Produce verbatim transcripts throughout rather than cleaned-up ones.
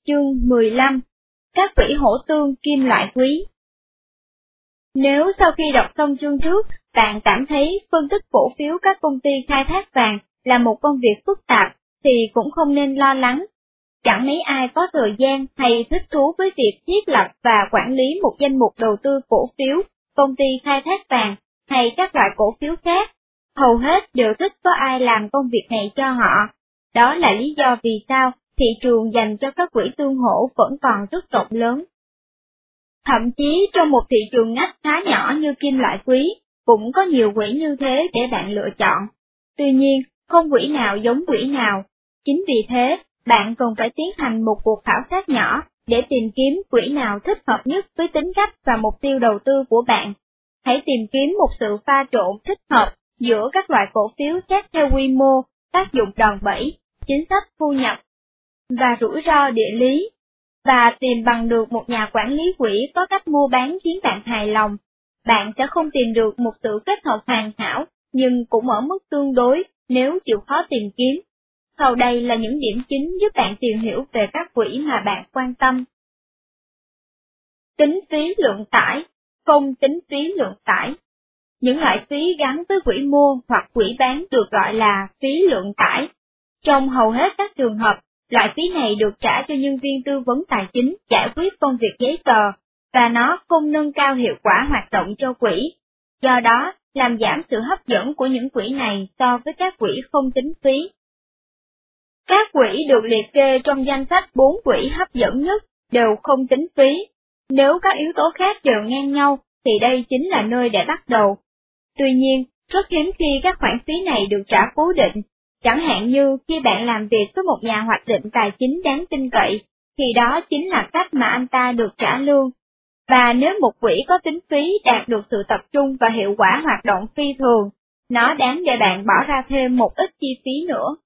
Chương mười lăm. Các quỹ hổ tương kim loại quý. Nếu sau khi đọc xong chương trước, bạn cảm thấy phân tích cổ phiếu các công ty khai thác vàng là một công việc phức tạp, thì cũng không nên lo lắng. Chẳng mấy ai có thời gian hay thích thú với việc thiết lập và quản lý một danh mục đầu tư cổ phiếu, công ty khai thác vàng, hay các loại cổ phiếu khác. Hầu hết đều thích có ai làm công việc này cho họ. Đó là lý do vì sao thị trường dành cho các quỹ tương hỗ vẫn còn rất rộng lớn. Thậm chí trong một thị trường ngách khá nhỏ như kim loại quý, cũng có nhiều quỹ như thế để bạn lựa chọn. Tuy nhiên, không quỹ nào giống quỹ nào. Chính vì thế, bạn cần phải tiến hành một cuộc khảo sát nhỏ để tìm kiếm quỹ nào thích hợp nhất với tính cách và mục tiêu đầu tư của bạn. Hãy tìm kiếm một sự pha trộn thích hợp giữa các loại cổ phiếu xét theo quy mô, tác dụng đòn bẩy, chính sách thu nhập và rủi ro địa lý, và tìm bằng được một nhà quản lý quỹ có cách mua bán khiến bạn hài lòng. Bạn sẽ không tìm được một sự kết hợp hoàn hảo, nhưng cũng ở mức tương đối nếu chịu khó tìm kiếm. Sau đây là những điểm chính giúp bạn tìm hiểu về các quỹ mà bạn quan tâm. Tính phí lượng tải, không tính phí lượng tải. Những loại phí gắn với quỹ mua hoặc quỹ bán được gọi là phí lượng tải. Trong hầu hết các trường hợp, loại phí này được trả cho nhân viên tư vấn tài chính giải quyết công việc giấy tờ, và nó không nâng cao hiệu quả hoạt động cho quỹ. Do đó, làm giảm sự hấp dẫn của những quỹ này so với các quỹ không tính phí. Các quỹ được liệt kê trong danh sách bốn quỹ hấp dẫn nhất đều không tính phí. Nếu các yếu tố khác đều ngang nhau, thì đây chính là nơi để bắt đầu. Tuy nhiên, rất hiếm khi các khoản phí này được trả cố định. Chẳng hạn như khi bạn làm việc với một nhà hoạch định tài chính đáng tin cậy, thì đó chính là cách mà anh ta được trả lương. Và nếu một quỹ có tính phí đạt được sự tập trung và hiệu quả hoạt động phi thường, nó đáng để bạn bỏ ra thêm một ít chi phí nữa.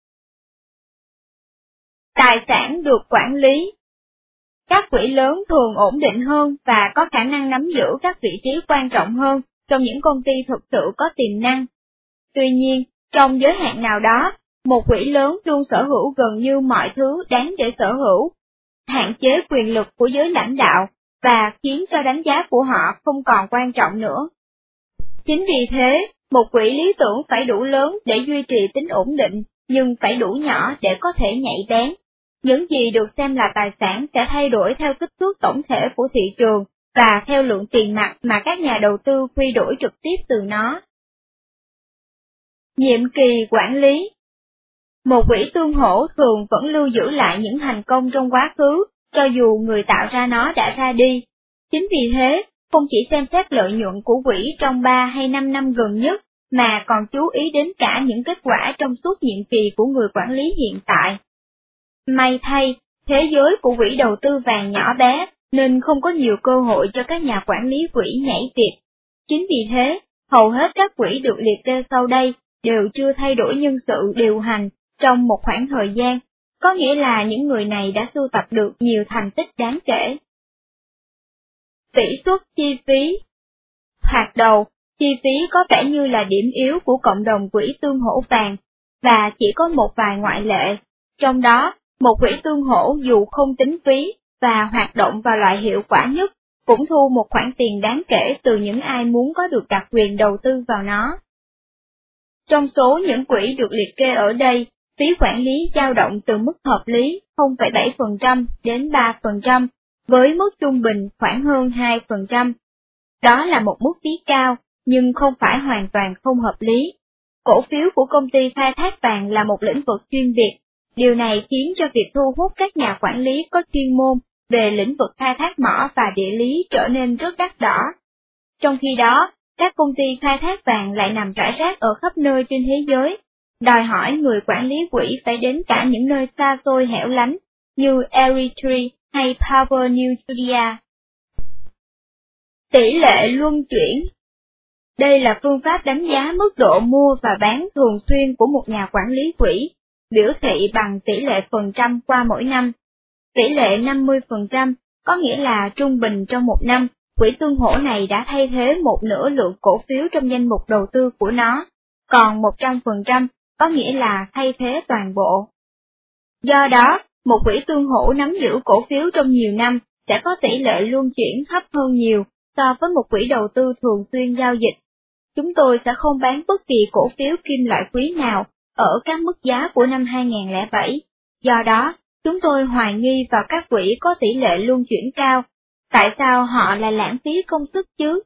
Tài sản được quản lý. Các quỹ lớn thường ổn định hơn và có khả năng nắm giữ các vị trí quan trọng hơn trong những công ty thực sự có tiềm năng. Tuy nhiên, trong giới hạn nào đó, một quỹ lớn luôn sở hữu gần như mọi thứ đáng để sở hữu, hạn chế quyền lực của giới lãnh đạo, và khiến cho đánh giá của họ không còn quan trọng nữa. Chính vì thế, một quỹ lý tưởng phải đủ lớn để duy trì tính ổn định, nhưng phải đủ nhỏ để có thể nhạy bén. Những gì được xem là tài sản sẽ thay đổi theo kích thước tổng thể của thị trường, và theo lượng tiền mặt mà các nhà đầu tư quy đổi trực tiếp từ nó. Nhiệm kỳ quản lý. Một quỹ tương hỗ thường vẫn lưu giữ lại những thành công trong quá khứ, cho dù người tạo ra nó đã ra đi. Chính vì thế, không chỉ xem xét lợi nhuận của quỹ trong ba hay năm năm gần nhất, mà còn chú ý đến cả những kết quả trong suốt nhiệm kỳ của người quản lý hiện tại. May thay, thế giới của quỹ đầu tư vàng nhỏ bé, nên không có nhiều cơ hội cho các nhà quản lý quỹ nhảy việc. Chính vì thế, hầu hết các quỹ được liệt kê sau đây đều chưa thay đổi nhân sự điều hành trong một khoảng thời gian, có nghĩa là những người này đã sưu tập được nhiều thành tích đáng kể. Tỷ suất chi phí. Thoạt đầu, chi phí có vẻ như là điểm yếu của cộng đồng quỹ tương hỗ vàng, và chỉ có một vài ngoại lệ. Trong đó, một quỹ tương hỗ dù không tính phí và hoạt động vào loại hiệu quả nhất, cũng thu một khoản tiền đáng kể từ những ai muốn có được đặc quyền đầu tư vào nó. Trong số những quỹ được liệt kê ở đây, phí quản lý dao động từ mức hợp lý không phẩy bảy phần trăm đến ba phần trăm, với mức trung bình khoảng hơn hai phần trăm. Đó là một mức phí cao, nhưng không phải hoàn toàn không hợp lý. Cổ phiếu của công ty khai thác vàng là một lĩnh vực chuyên biệt, điều này khiến cho việc thu hút các nhà quản lý có chuyên môn về lĩnh vực khai thác mỏ và địa lý trở nên rất đắt đỏ. Trong khi đó, các công ty khai thác vàng lại nằm rải rác ở khắp nơi trên thế giới, đòi hỏi người quản lý quỹ phải đến cả những nơi xa xôi hẻo lánh, như Eritrea hay Papua New Guinea. Tỷ lệ luân chuyển. Đây là phương pháp đánh giá mức độ mua và bán thường xuyên của một nhà quản lý quỹ, biểu thị bằng tỷ lệ phần trăm qua mỗi năm. Tỷ lệ năm mươi phần trăm có nghĩa là trung bình trong một năm, quỹ tương hỗ này đã thay thế một nửa lượng cổ phiếu trong danh mục đầu tư của nó, còn một trăm phần trăm có nghĩa là thay thế toàn bộ. Do đó, một quỹ tương hỗ nắm giữ cổ phiếu trong nhiều năm sẽ có tỷ lệ luân chuyển thấp hơn nhiều so với một quỹ đầu tư thường xuyên giao dịch. Chúng tôi sẽ không bán bất kỳ cổ phiếu kim loại quý nào ở các mức giá của năm hai không không bảy. Do đó, chúng tôi hoài nghi vào các quỹ có tỷ lệ luân chuyển cao. Tại sao họ lại lãng phí công sức chứ?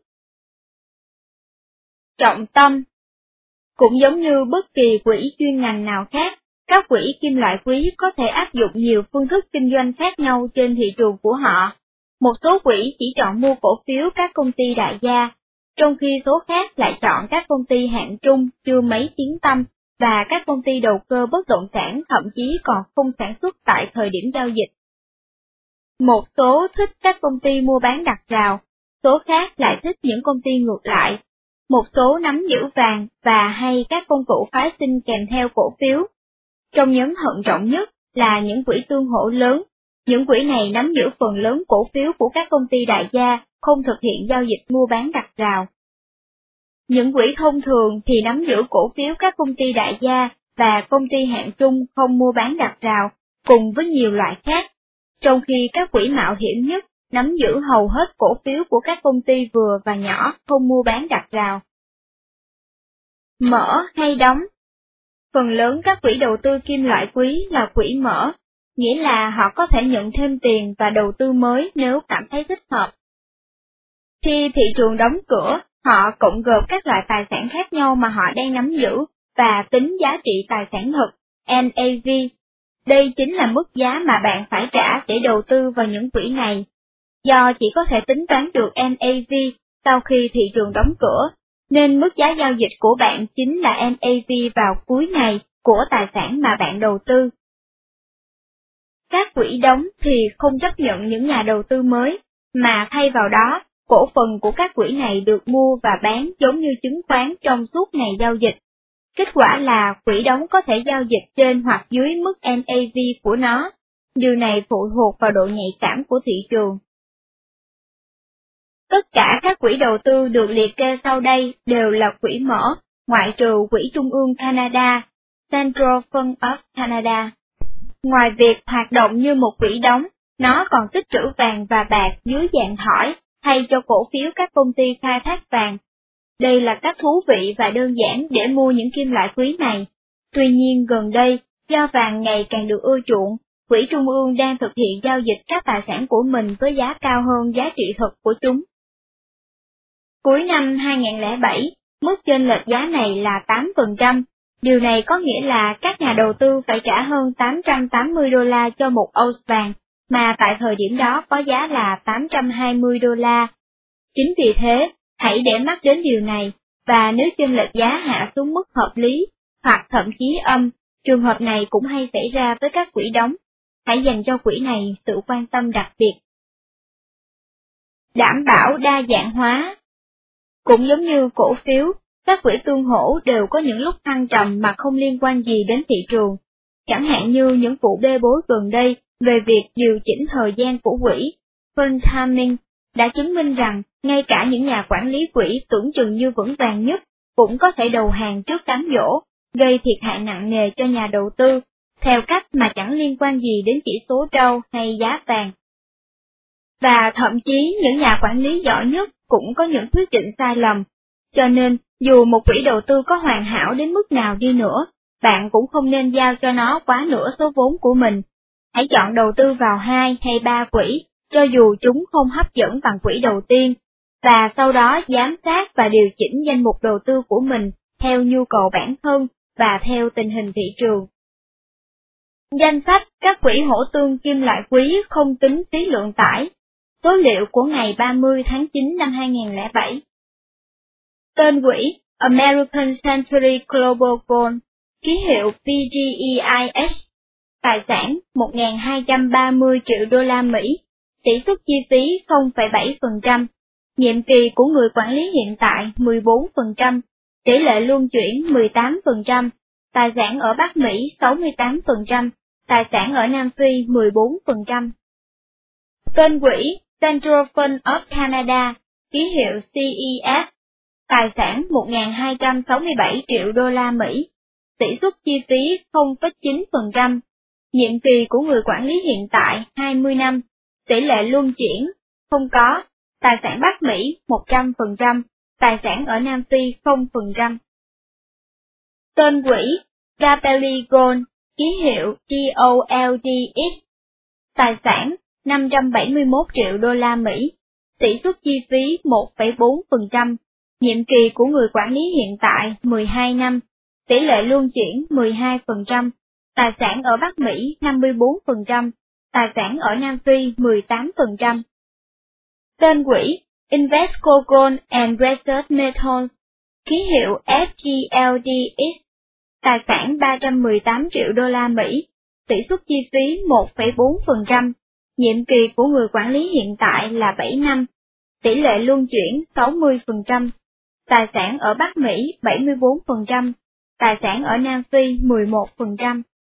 Trọng tâm. Cũng giống như bất kỳ quỹ chuyên ngành nào khác, các quỹ kim loại quý có thể áp dụng nhiều phương thức kinh doanh khác nhau trên thị trường của họ. Một số quỹ chỉ chọn mua cổ phiếu các công ty đại gia, trong khi số khác lại chọn các công ty hạng trung chưa mấy tiếng tăm và các công ty đầu cơ bất động sản thậm chí còn không sản xuất tại thời điểm giao dịch. Một số thích các công ty mua bán đặt rào, số khác lại thích những công ty ngược lại. Một số nắm giữ vàng và hay các công cụ phái sinh kèm theo cổ phiếu. Trong nhóm thận trọng nhất là những quỹ tương hỗ lớn. Những quỹ này nắm giữ phần lớn cổ phiếu của các công ty đại gia, không thực hiện giao dịch mua bán đặt rào. Những quỹ thông thường thì nắm giữ cổ phiếu các công ty đại gia và công ty hạng trung không mua bán đặt rào, cùng với nhiều loại khác, trong khi các quỹ mạo hiểm nhất nắm giữ hầu hết cổ phiếu của các công ty vừa và nhỏ không mua bán đặt rào. Mở hay đóng? Phần lớn các quỹ đầu tư kim loại quý là quỹ mở, nghĩa là họ có thể nhận thêm tiền và đầu tư mới nếu cảm thấy thích hợp. Khi thị trường đóng cửa, họ cộng gộp các loại tài sản khác nhau mà họ đang nắm giữ và tính giá trị tài sản thực, N A V. Đây chính là mức giá mà bạn phải trả để đầu tư vào những quỹ này. Do chỉ có thể tính toán được N A V sau khi thị trường đóng cửa, nên mức giá giao dịch của bạn chính là N A V vào cuối ngày của tài sản mà bạn đầu tư. Các quỹ đóng thì không chấp nhận những nhà đầu tư mới, mà thay vào đó, cổ phần của các quỹ này được mua và bán giống như chứng khoán trong suốt ngày giao dịch. Kết quả là quỹ đóng có thể giao dịch trên hoặc dưới mức N A V của nó. Điều này phụ thuộc vào độ nhạy cảm của thị trường. Tất cả các quỹ đầu tư được liệt kê sau đây đều là quỹ mở, ngoại trừ Quỹ Trung ương Canada, Central Fund of Canada. Ngoài việc hoạt động như một quỹ đóng, nó còn tích trữ vàng và bạc dưới dạng thỏi, thay cho cổ phiếu các công ty khai thác vàng. Đây là cách thú vị và đơn giản để mua những kim loại quý này. Tuy nhiên gần đây, do vàng ngày càng được ưa chuộng, Quỹ Trung ương đang thực hiện giao dịch các tài sản của mình với giá cao hơn giá trị thực của chúng. Cuối năm hai không không bảy, mức chênh lệch giá này là tám phần trăm. Điều này có nghĩa là các nhà đầu tư phải trả hơn tám trăm tám mươi đô la cho một ounce vàng, mà tại thời điểm đó có giá là tám trăm hai mươi đô la. Chính vì thế, hãy để mắt đến điều này, và nếu chênh lệch giá hạ xuống mức hợp lý, hoặc thậm chí âm, trường hợp này cũng hay xảy ra với các quỹ đóng. Hãy dành cho quỹ này sự quan tâm đặc biệt. Đảm bảo đa dạng hóa. Cũng giống như cổ phiếu, các quỹ tương hỗ đều có những lúc thăng trầm mà không liên quan gì đến thị trường. Chẳng hạn như những vụ bê bối gần đây về việc điều chỉnh thời gian của quỹ, fund timing, đã chứng minh rằng ngay cả những nhà quản lý quỹ tưởng chừng như vững vàng nhất cũng có thể đầu hàng trước cám dỗ, gây thiệt hại nặng nề cho nhà đầu tư, theo cách mà chẳng liên quan gì đến chỉ số Dow hay giá vàng. Và thậm chí những nhà quản lý giỏi nhất cũng có những quyết định sai lầm, cho nên dù một quỹ đầu tư có hoàn hảo đến mức nào đi nữa, bạn cũng không nên giao cho nó quá nửa số vốn của mình. Hãy chọn đầu tư vào hai hay ba quỹ, cho dù chúng không hấp dẫn bằng quỹ đầu tiên, và sau đó giám sát và điều chỉnh danh mục đầu tư của mình theo nhu cầu bản thân và theo tình hình thị trường. Danh sách các quỹ hỗ tương kim loại quý không tính phí lượng tải. Số liệu của ngày ba mươi tháng chín năm hai không không bảy. Tên quỹ American Century Global Gold, ký hiệu P G E I S, tài sản một nghìn hai trăm ba mươi triệu đô la Mỹ, tỷ suất chi phí không phẩy bảy phần trăm, nhiệm kỳ của người quản lý hiện tại mười bốn phần trăm, tỷ lệ luân chuyển mười tám phần trăm, tài sản ở Bắc Mỹ sáu mươi tám phần trăm, tài sản ở Nam Phi mười bốn phần trăm. Tên quỹ Central Fund of Canada, ký hiệu C E F, tài sản một nghìn hai trăm sáu mươi bảy triệu đô la Mỹ, tỷ suất chi phí không phẩy chín phần trăm, Nhiệm kỳ của người quản lý hiện tại hai mươi năm, tỷ lệ luân chuyển, không có, tài sản Bắc Mỹ một trăm phần trăm, tài sản ở Nam Phi không phần trăm. Tên quỹ Gabelli Gold, ký hiệu G O L D X, tài sản năm trăm bảy mươi mốt triệu đô la Mỹ, tỷ suất chi phí một phẩy bốn phần trăm, nhiệm kỳ của người quản lý hiện tại mười hai năm, tỷ lệ luân chuyển mười hai phần trăm, tài sản ở Bắc Mỹ năm mươi bốn phần trăm, tài sản ở Nam Phi mười tám phần trăm. Tên quỹ Invesco Gold and Precious Metals, ký hiệu S G L D X, tài sản ba trăm mười tám triệu đô la Mỹ, tỷ suất chi phí một phẩy bốn phần trăm, nhiệm kỳ của người quản lý hiện tại là bảy năm, tỷ lệ luân chuyển sáu mươi phần trăm, tài sản ở Bắc Mỹ bảy mươi bốn phần trăm, tài sản ở Nam Phi mười một phần trăm.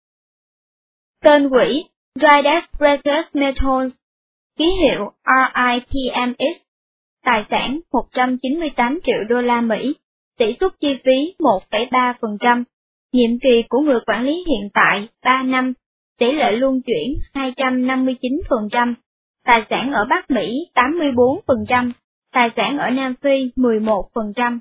Tên quỹ Rydex Precious Metals, ký hiệu R I T M X, tài sản một trăm chín mươi tám triệu đô la Mỹ, tỷ suất chi phí một phẩy ba phần trăm, nhiệm kỳ của người quản lý hiện tại ba năm, tỷ lệ luân chuyển hai trăm năm mươi chín phần trăm, tài sản ở Bắc Mỹ tám mươi bốn phần trăm, tài sản ở Nam Phi mười một phần trăm.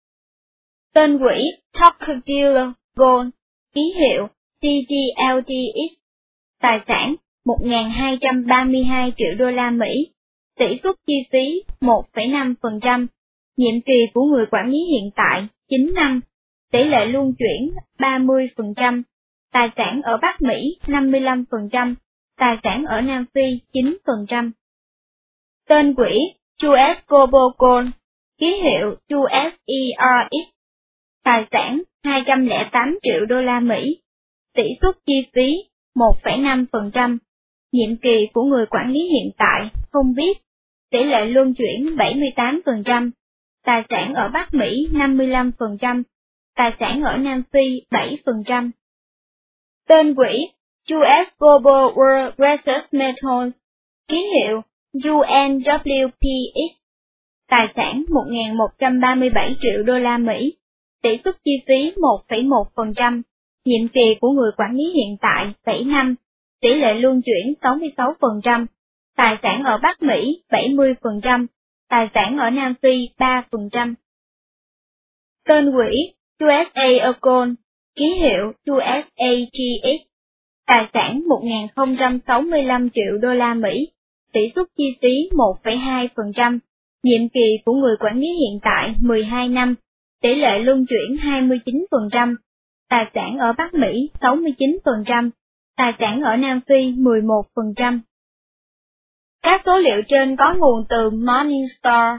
Tên quỹ Tocqueville Gold, ký hiệu C G L D X, tài sản một nghìn hai trăm ba mươi hai triệu đô la Mỹ, tỷ suất chi phí một phẩy năm phần trăm, nhiệm kỳ của người quản lý hiện tại chín năm, tỷ lệ luân chuyển ba mươi phần trăm, tài sản ở Bắc Mỹ năm mươi lăm phần trăm, tài sản ở Nam Phi chín phần trăm. Tên quỹ u ét Global Gold, ký hiệu U S E R X, tài sản hai trăm lẻ tám triệu đô la Mỹ, tỷ suất chi phí một phẩy năm phần trăm, nhiệm kỳ của người quản lý hiện tại không biết, tỷ lệ luân chuyển bảy mươi tám phần trăm, tài sản ở Bắc Mỹ năm mươi lăm phần trăm, tài sản ở Nam Phi bảy phần trăm. Tên quỹ u ét Global World Precious Metals, ký hiệu U N W P X, tài sản một nghìn một trăm ba mươi bảy triệu đô la Mỹ, tỷ suất chi phí một phẩy một phần trăm, nhiệm kỳ của người quản lý hiện tại bảy năm, tỷ lệ luân chuyển sáu mươi sáu phần trăm, tài sản ở Bắc Mỹ bảy mươi phần trăm, tài sản ở Nam Phi ba phần trăm. Tên quỹ u ét A Gold, ký hiệu U S A G X, tài sản một nghìn không trăm sáu mươi lăm triệu đô la Mỹ, tỷ suất chi phí một phẩy hai phần trăm, nhiệm kỳ của người quản lý hiện tại mười hai năm, tỷ lệ luân chuyển hai mươi chín phần trăm, tài sản ở Bắc Mỹ sáu mươi chín phần trăm, tài sản ở Nam Phi mười một phần trăm. Các số liệu trên có nguồn từ Morningstar.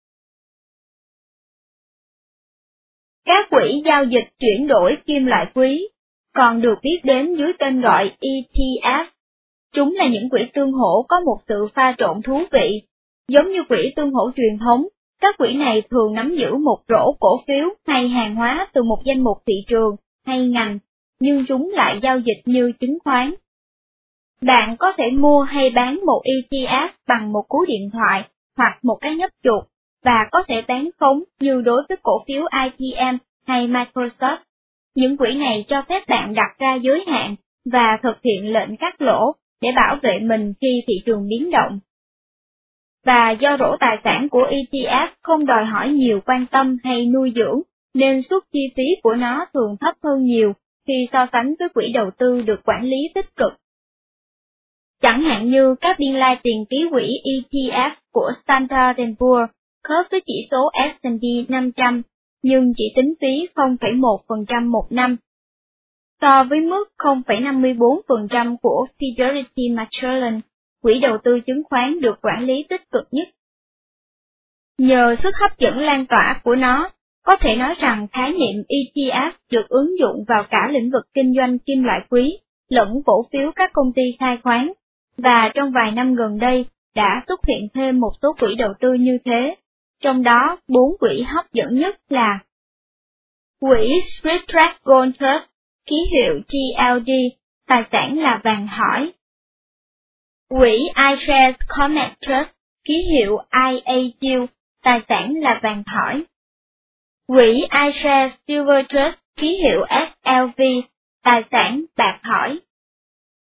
Các quỹ giao dịch chuyển đổi kim loại quý, còn được biết đến dưới tên gọi E T F. Chúng là những quỹ tương hỗ có một sự pha trộn thú vị. Giống như quỹ tương hỗ truyền thống, các quỹ này thường nắm giữ một rổ cổ phiếu hay hàng hóa từ một danh mục thị trường hay ngành, nhưng chúng lại giao dịch như chứng khoán. Bạn có thể mua hay bán một E T F bằng một cú điện thoại hoặc một cái nhấp chuột, và có thể bán khống như đối với cổ phiếu I B M hay Microsoft. Những quỹ này cho phép bạn đặt ra giới hạn và thực hiện lệnh cắt lỗ để bảo vệ mình khi thị trường biến động. Và do rổ tài sản của E T F không đòi hỏi nhiều quan tâm hay nuôi dưỡng, nên suất chi phí của nó thường thấp hơn nhiều khi so sánh với quỹ đầu tư được quản lý tích cực. Chẳng hạn như các biên lai tiền ký quỹ E T F của Standard and Poor's khớp với chỉ số S and P năm trăm, nhưng chỉ tính phí không phẩy một phần trăm một năm, so với mức không phẩy năm mươi bốn phần trăm của Fidelity Magellan, quỹ đầu tư chứng khoán được quản lý tích cực nhất. Nhờ sức hấp dẫn lan tỏa của nó, có thể nói rằng khái niệm E T F được ứng dụng vào cả lĩnh vực kinh doanh kim loại quý, lẫn cổ phiếu các công ty khai khoáng, và trong vài năm gần đây đã xuất hiện thêm một số quỹ đầu tư như thế, trong đó bốn quỹ hấp dẫn nhất là quỹ Swiss Gold Trust, ký hiệu G L D, tài sản là vàng thỏi; quỹ iShares Comet Trust, ký hiệu I A U, tài sản là vàng thỏi; quỹ iShares Silver Trust, ký hiệu S L V, tài sản bạc thỏi.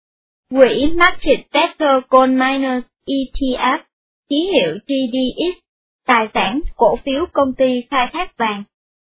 Quỹ Market Vector Gold Miners E T F, ký hiệu G D X, tài sản cổ phiếu công ty khai thác vàng.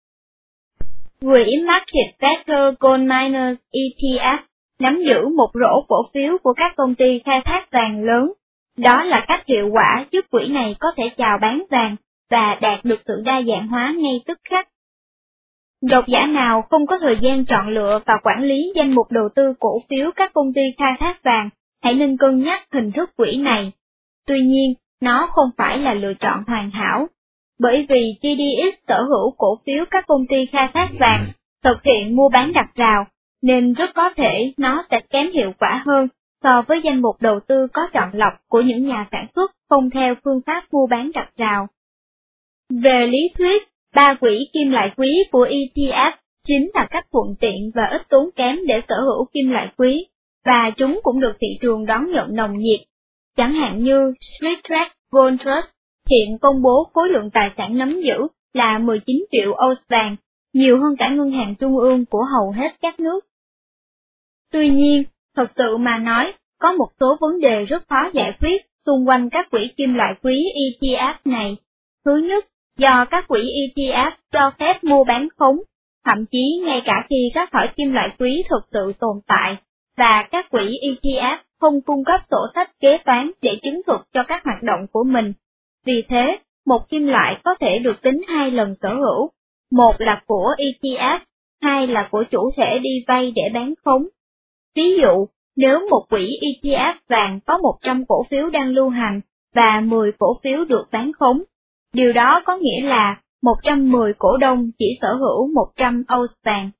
Quỹ Market Vector Gold Miners E T F nắm giữ một rổ cổ phiếu của các công ty khai thác vàng lớn. Đó là cách hiệu quả giúp quỹ này có thể chào bán vàng và đạt được sự đa dạng hóa ngay tức khắc. Độc giả nào không có thời gian chọn lựa và quản lý danh mục đầu tư cổ phiếu các công ty khai thác vàng, hãy nên cân nhắc hình thức quỹ này. Tuy nhiên, nó không phải là lựa chọn hoàn hảo, bởi vì G D X sở hữu cổ phiếu các công ty khai thác vàng, thực hiện mua bán đặt rào, nên rất có thể nó sẽ kém hiệu quả hơn so với danh mục đầu tư có chọn lọc của những nhà sản xuất không theo phương pháp mua bán đặt rào. Về lý thuyết, ba quỹ kim loại quý của E T F chính là cách thuận tiện và ít tốn kém để sở hữu kim loại quý, và chúng cũng được thị trường đón nhận nồng nhiệt. Chẳng hạn như Street Track Gold Trust hiện công bố khối lượng tài sản nắm giữ là mười chín triệu ounce vàng, nhiều hơn cả ngân hàng trung ương của hầu hết các nước. Tuy nhiên, thật sự mà nói, có một số vấn đề rất khó giải quyết xung quanh các quỹ kim loại quý E T F này. Thứ nhất, do các quỹ E T F cho phép mua bán khống, thậm chí ngay cả khi các thỏi kim loại quý thực sự tồn tại, và các quỹ E T F không cung cấp sổ sách kế toán để chứng thực cho các hoạt động của mình. Vì thế, một kim loại có thể được tính hai lần sở hữu, một là của E T F, hai là của chủ thể đi vay để bán khống. Ví dụ, nếu một quỹ E T F vàng có một trăm cổ phiếu đang lưu hành và mười cổ phiếu được bán khống, điều đó có nghĩa là một trăm mười cổ đông chỉ sở hữu một trăm ounce vàng.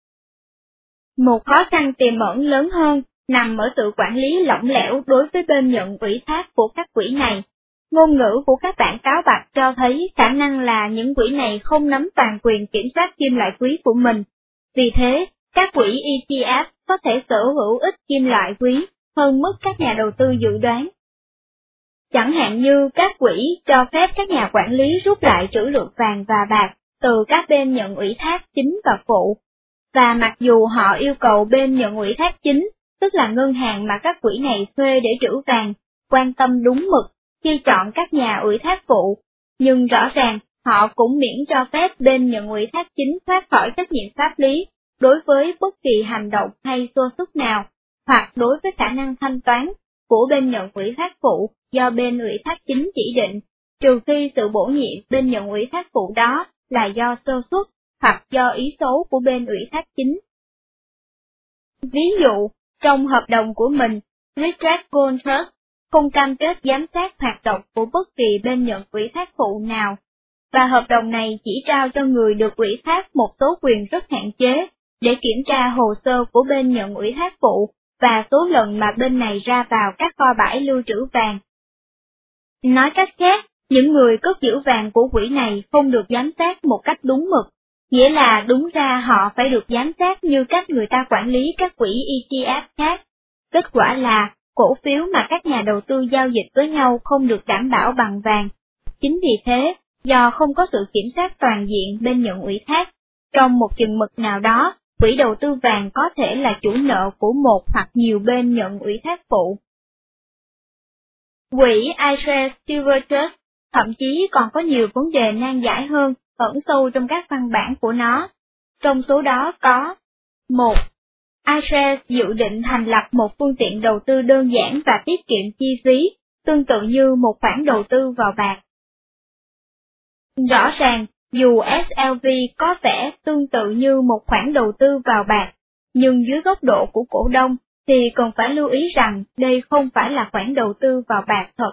Một khó khăn tiềm ẩn lớn hơn nằm ở sự quản lý lỏng lẻo đối với bên nhận ủy thác của các quỹ này. Ngôn ngữ của các bản cáo bạch cho thấy khả năng là những quỹ này không nắm toàn quyền kiểm soát kim loại quý của mình. Vì thế, các quỹ E T F có thể sở hữu ít kim loại quý hơn mức các nhà đầu tư dự đoán. Chẳng hạn như các quỹ cho phép các nhà quản lý rút lại trữ lượng vàng và bạc từ các bên nhận ủy thác chính và phụ. Và mặc dù họ yêu cầu bên nhận ủy thác chính, tức là ngân hàng mà các quỹ này thuê để trữ vàng, quan tâm đúng mực khi chọn các nhà ủy thác phụ, nhưng rõ ràng họ cũng miễn cho phép bên nhận ủy thác chính thoát khỏi trách nhiệm pháp lý đối với bất kỳ hành động hay xô xúc nào, hoặc đối với khả năng thanh toán của bên nhận ủy thác phụ do bên ủy thác chính chỉ định, trừ khi sự bổ nhiệm bên nhận ủy thác phụ đó là do sơ suất hoặc do ý xấu của bên ủy thác chính. Ví dụ, trong hợp đồng của mình, Richard Gold Trust không cam kết giám sát hoạt động của bất kỳ bên nhận ủy thác phụ nào, và hợp đồng này chỉ trao cho người được ủy thác một số quyền rất hạn chế để kiểm tra hồ sơ của bên nhận ủy thác phụ và số lần mà bên này ra vào các kho bãi lưu trữ vàng. Nói cách khác, những người cất giữ vàng của quỹ này không được giám sát một cách đúng mực, nghĩa là đúng ra họ phải được giám sát như cách người ta quản lý các quỹ E T F khác. Kết quả là, cổ phiếu mà các nhà đầu tư giao dịch với nhau không được đảm bảo bằng vàng. Chính vì thế, do không có sự kiểm soát toàn diện bên nhận ủy thác, trong một chừng mực nào đó, quỹ đầu tư vàng có thể là chủ nợ của một hoặc nhiều bên nhận ủy thác phụ. Quỹ i share Silver Trust thậm chí còn có nhiều vấn đề nan giải hơn ẩn sâu trong các văn bản của nó. Trong số đó có: một. iShares dự định thành lập một phương tiện đầu tư đơn giản và tiết kiệm chi phí, tương tự như một khoản đầu tư vào bạc. Rõ ràng, dù S L V có vẻ tương tự như một khoản đầu tư vào bạc, nhưng dưới góc độ của cổ đông, thì cần phải lưu ý rằng đây không phải là khoản đầu tư vào bạc thật.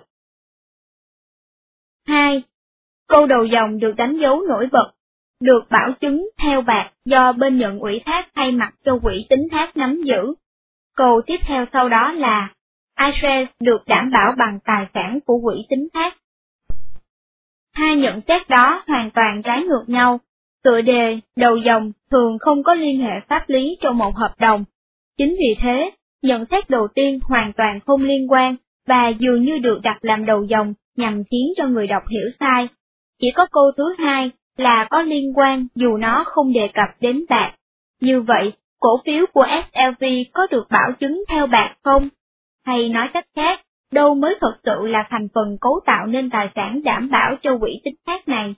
hai. Câu đầu dòng được đánh dấu nổi bật, được bảo chứng theo bạc do bên nhận ủy thác thay mặt cho quỹ tín thác nắm giữ. Câu tiếp theo sau đó là, iShares được đảm bảo bằng tài sản của quỹ tín thác. Hai nhận xét đó hoàn toàn trái ngược nhau. Tựa đề, đầu dòng thường không có liên hệ pháp lý trong một hợp đồng. Chính vì thế, nhận xét đầu tiên hoàn toàn không liên quan, và dường như được đặt làm đầu dòng nhằm khiến cho người đọc hiểu sai. Chỉ có câu thứ hai là có liên quan dù nó không đề cập đến bạc. Như vậy, cổ phiếu của S L V có được bảo chứng theo bạc không? hay nói cách khác, đâu mới thật sự là thành phần cấu tạo nên tài sản đảm bảo cho quỹ tín thác này.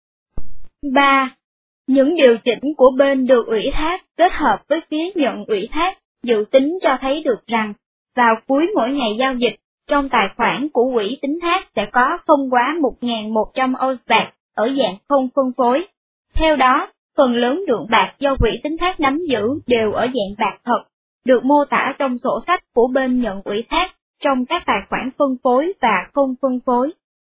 ba. Những điều chỉnh của bên được ủy thác kết hợp với phía nhận ủy thác dự tính cho thấy được rằng, vào cuối mỗi ngày giao dịch, trong tài khoản của quỹ tín thác sẽ có không quá một nghìn một trăm ounce bạc ở dạng không phân phối. Theo đó, phần lớn lượng bạc do quỹ tín thác nắm giữ đều ở dạng bạc thật, được mô tả trong sổ sách của bên nhận ủy thác trong các tài khoản phân phối và không phân phối.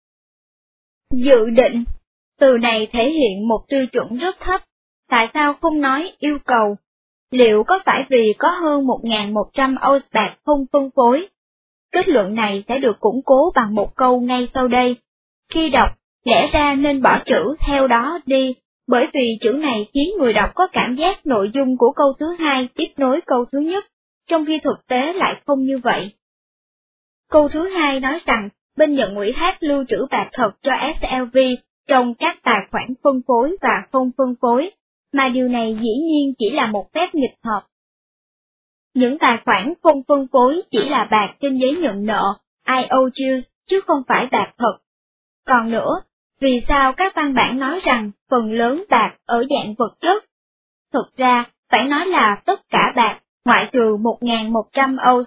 Dự định. Từ này thể hiện một tiêu chuẩn rất thấp. Tại sao không nói yêu cầu? Liệu có phải vì có hơn một nghìn một trăm ounce bạc không phân phối? Kết luận này sẽ được củng cố bằng một câu ngay sau đây. Khi đọc, lẽ ra nên bỏ chữ theo đó đi, bởi vì chữ này khiến người đọc có cảm giác nội dung của câu thứ hai tiếp nối câu thứ nhất, trong khi thực tế lại không như vậy. Câu thứ hai nói rằng, bên nhận ủy thác lưu trữ bạc thật cho ét lờ vê trong các tài khoản phân phối và không phân phối, mà điều này dĩ nhiên chỉ là một phép nghịch hợp. Những tài khoản không phân phối chỉ là bạc trên giấy nhận nợ, i o u, chứ không phải bạc thật. Còn nữa, vì sao các văn bản nói rằng phần lớn bạc ở dạng vật chất? Thực ra, phải nói là tất cả bạc, ngoại trừ một nghìn một trăm ounce.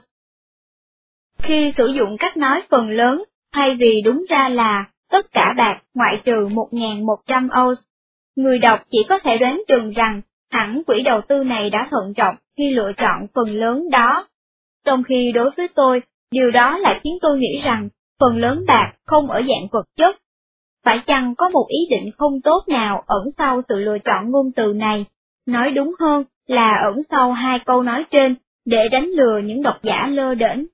Khi sử dụng cách nói phần lớn, thay vì đúng ra là tất cả bạc ngoại trừ một nghìn một trăm ounce, người đọc chỉ có thể đoán chừng rằng hẳn quỹ đầu tư này đã thận trọng khi lựa chọn phần lớn đó. Trong khi đối với tôi, điều đó lại khiến tôi nghĩ rằng phần lớn bạc không ở dạng vật chất. Phải chăng có một ý định không tốt nào ẩn sau sự lựa chọn ngôn từ này, nói đúng hơn là ẩn sau hai câu nói trên, để đánh lừa những độc giả lơ đễnh.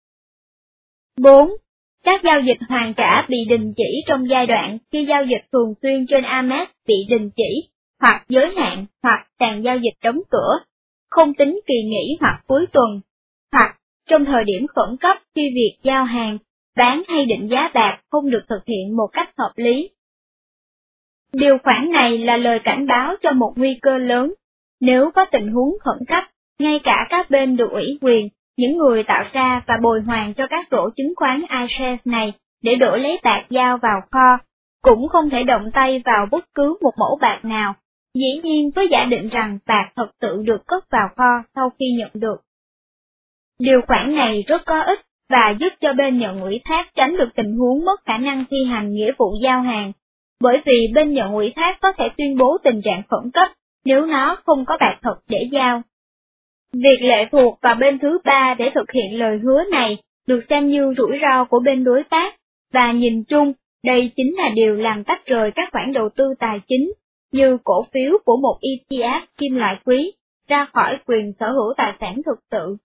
bốn. Các giao dịch hoàn trả bị đình chỉ trong giai đoạn khi giao dịch thường xuyên trên a em e xê bị đình chỉ, hoặc giới hạn, hoặc sàn giao dịch đóng cửa, không tính kỳ nghỉ hoặc cuối tuần, hoặc trong thời điểm khẩn cấp khi việc giao hàng, bán hay định giá bạc không được thực hiện một cách hợp lý. Điều khoản này là lời cảnh báo cho một nguy cơ lớn. Nếu có tình huống khẩn cấp, ngay cả các bên được ủy quyền, những người tạo ra và bồi hoàn cho các rổ chứng khoán iShares này để đổi lấy bạc giao vào kho, cũng không thể động tay vào bất cứ một mẫu bạc nào, dĩ nhiên với giả định rằng bạc thật sự được cất vào kho sau khi nhận được. Điều khoản này rất có ích và giúp cho bên nhận ủy thác tránh được tình huống mất khả năng thi hành nghĩa vụ giao hàng, bởi vì bên nhận ủy thác có thể tuyên bố tình trạng khẩn cấp nếu nó không có bạc thật để giao. Việc lệ thuộc vào bên thứ ba để thực hiện lời hứa này được xem như rủi ro của bên đối tác, và nhìn chung, đây chính là điều làm tách rời các khoản đầu tư tài chính, như cổ phiếu của một e tê ép kim loại quý, ra khỏi quyền sở hữu tài sản thực sự.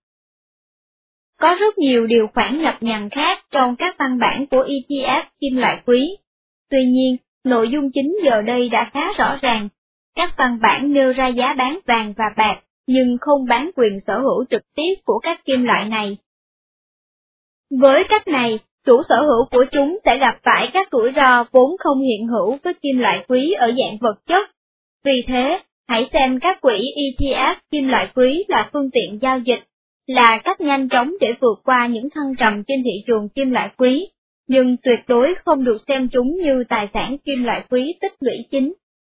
Có rất nhiều điều khoản nhập nhằng khác trong các văn bản của e tê ép kim loại quý. Tuy nhiên, nội dung chính giờ đây đã khá rõ ràng. Các văn bản nêu ra giá bán vàng và bạc, nhưng không bán quyền sở hữu trực tiếp của các kim loại này. Với cách này, chủ sở hữu của chúng sẽ gặp phải các rủi ro vốn không hiện hữu với kim loại quý ở dạng vật chất. Vì thế, hãy xem các quỹ e tê ép kim loại quý là phương tiện giao dịch, là cách nhanh chóng để vượt qua những thăng trầm trên thị trường kim loại quý, nhưng tuyệt đối không được xem chúng như tài sản kim loại quý tích lũy chính.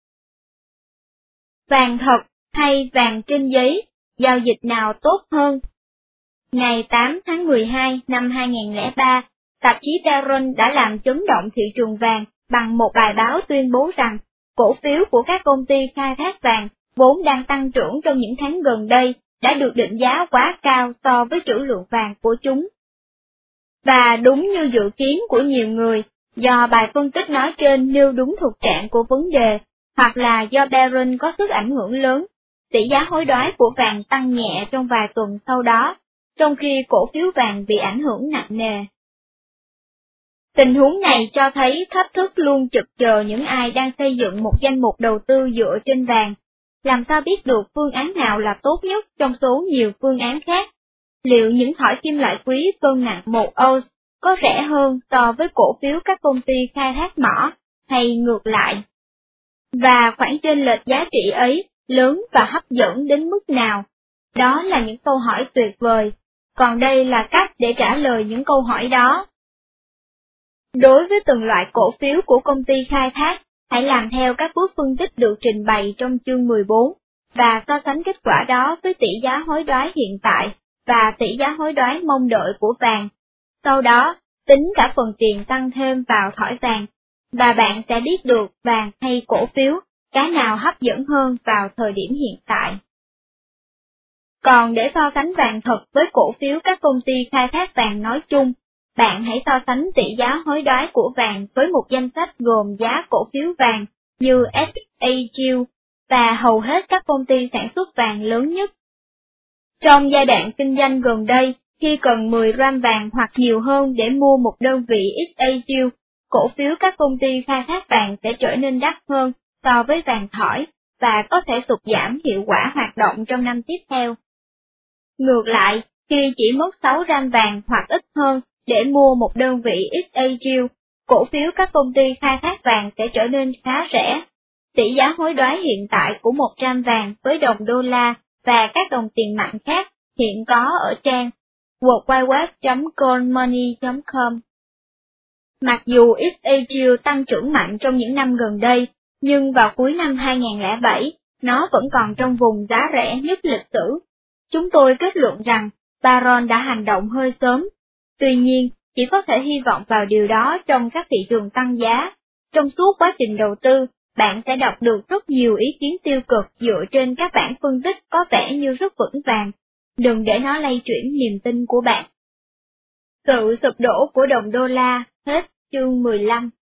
Vàng thật hay vàng trên giấy, giao dịch nào tốt hơn? Ngày tám tháng mười hai năm hai nghìn không trăm lẻ ba, tạp chí Barron đã làm chấn động thị trường vàng bằng một bài báo tuyên bố rằng cổ phiếu của các công ty khai thác vàng vốn đang tăng trưởng trong những tháng gần đây đã được định giá quá cao so với trữ lượng vàng của chúng. Và đúng như dự kiến của nhiều người, do bài phân tích nói trên nêu đúng thực trạng của vấn đề, hoặc là do Barron có sức ảnh hưởng lớn, tỷ giá hối đoái của vàng tăng nhẹ trong vài tuần sau đó, trong khi cổ phiếu vàng bị ảnh hưởng nặng nề. Tình huống này cho thấy thách thức luôn trực chờ những ai đang xây dựng một danh mục đầu tư dựa trên vàng. Làm sao biết được phương án nào là tốt nhất trong số nhiều phương án khác? Liệu những thỏi kim loại quý cân nặng một ounce có rẻ hơn so với cổ phiếu các công ty khai thác mỏ, hay ngược lại? Và khoản chênh lệch giá trị ấy lớn và hấp dẫn đến mức nào? Đó là những câu hỏi tuyệt vời, Còn đây là cách để trả lời những câu hỏi đó. Đối với từng loại cổ phiếu của công ty khai thác, hãy làm theo các bước phân tích được trình bày trong chương mười bốn, và so sánh kết quả đó với tỷ giá hối đoái hiện tại và tỷ giá hối đoái mong đợi của vàng. Sau đó, tính cả phần tiền tăng thêm vào thỏi vàng, và bạn sẽ biết được vàng hay cổ phiếu, cái nào hấp dẫn hơn vào thời điểm hiện tại. Còn để so sánh vàng thật với cổ phiếu các công ty khai thác vàng nói chung, bạn hãy so sánh tỷ giá hối đoái của vàng với một danh sách gồm giá cổ phiếu vàng như ét a giê và hầu hết các công ty sản xuất vàng lớn nhất. Trong giai đoạn kinh doanh gần đây, khi cần mười gram vàng hoặc nhiều hơn để mua một đơn vị ét a giê, cổ phiếu các công ty khai thác vàng sẽ trở nên đắt hơn so với vàng thỏi, và có thể sụt giảm hiệu quả hoạt động trong năm tiếp theo. Ngược lại, khi chỉ mất sáu gram vàng hoặc ít hơn để mua một đơn vị ét a giê, cổ phiếu các công ty khai thác vàng sẽ trở nên khá rẻ. Tỷ giá hối đoái hiện tại của một gram vàng với đồng đô la và các đồng tiền mạnh khác hiện có ở trang world wide web chấm gold money chấm com. Mặc dù ét a giê tăng trưởng mạnh trong những năm gần đây, nhưng vào cuối năm hai không không bảy, nó vẫn còn trong vùng giá rẻ nhất lịch sử. Chúng tôi kết luận rằng Baron đã hành động hơi sớm. Tuy nhiên, chỉ có thể hy vọng vào điều đó trong các thị trường tăng giá. Trong suốt quá trình đầu tư, bạn sẽ đọc được rất nhiều ý kiến tiêu cực dựa trên các bản phân tích có vẻ như rất vững vàng. Đừng để nó lay chuyển niềm tin của bạn. Sự sụp đổ của đồng đô la, hết chương mười lăm.